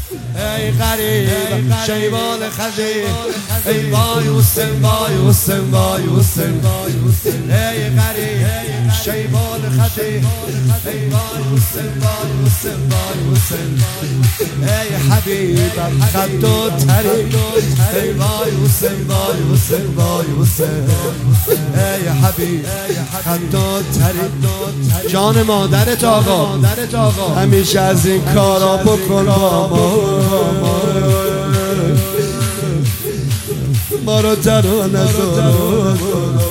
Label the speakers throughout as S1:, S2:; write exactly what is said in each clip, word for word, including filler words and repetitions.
S1: ای غریب شیبان خزیر ای وای حسین وای حسین وای حسین ای غریب شیبان خزیر ای وای حسین وای حسین وای حسین ای حبیبم خد و طریق ای وای حسین وای حسین وای حسین ای حبیب خد و طریق جان مادرت آقا همیشه از این کارا بکن با ما ما رو تنها نذار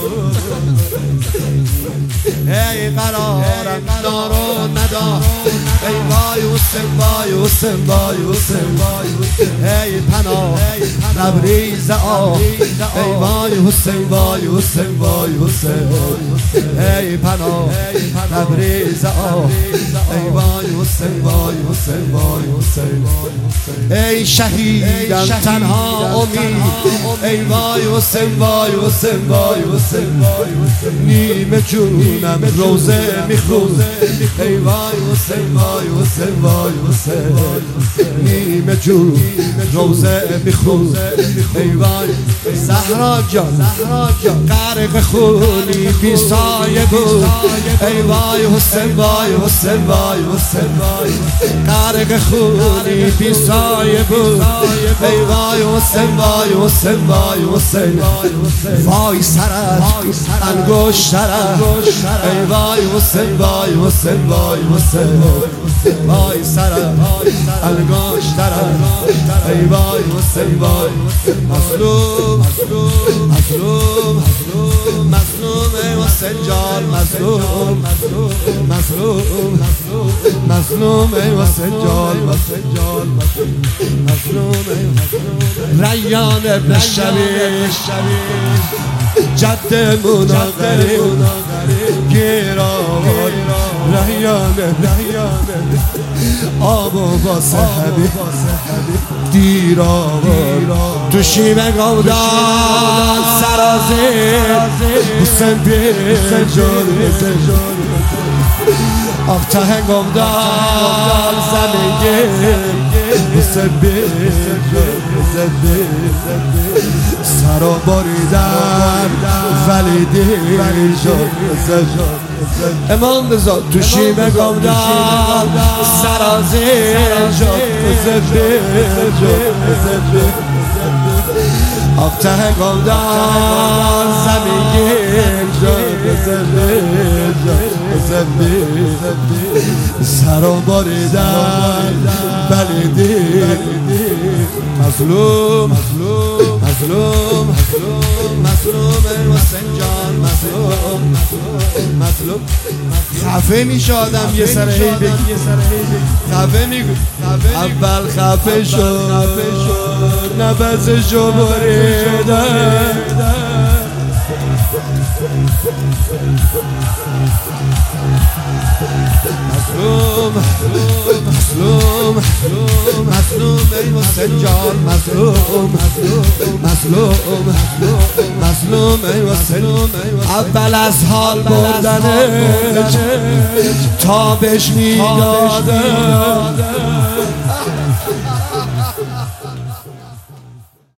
S1: ای قرارم دارو ندار ای وای حسین وای حسین وای حسین ای پناه لبریز آه ای وای حسین وای حسین وای حسین ای پناه لبریز آه ای وای حسین وای حسین وای حسین ای شهیدم تنها امید ای وای حسین وای حسین وای حسین نیمه جونم روزه میخون ای وای حسین وای حسین وای حسین نیمه جون روزه میخون ای وای زهرا جان غرق خونی بی سایه بود ای وای حسین وای حسین وای حسین غرق خونی بی سایه بود ای وای حسین وای حسین وای حسین وای سرت انگشترت ای وای حسین وای حسین وای حسین وای سرم انگشترم ای وای حسین وای مظلوم مظلوم مظلوم ای حسین جان مظلوم مظلوم مظلوم ای حسین جان مظلوم ریان ابن شبیب جدمون غریب گیران ریانه آب و واسه حبیب دیران تو شیمه گودان سرازیر حسین بیر جان آخ ته گودان زمین حسین بیر سرا باریدن ولی دیر جان امام رضا تو شیمه گودان سرازیر جان آخ ته گودان زمین جان سرا باریدن ولی دیر مظلوم مظلوم مظلوم مظلوم حسین جان مظلوم مظلوم خفه میشه آدم یه سر هی بگی خفه میگو اول خفه شد نفسشو بریدن مظلوم مظلوم مظلوم ای حسین جان مظلوم مظلوم مظلوم ای حسین اول از حال بردنه تا بهش میدادن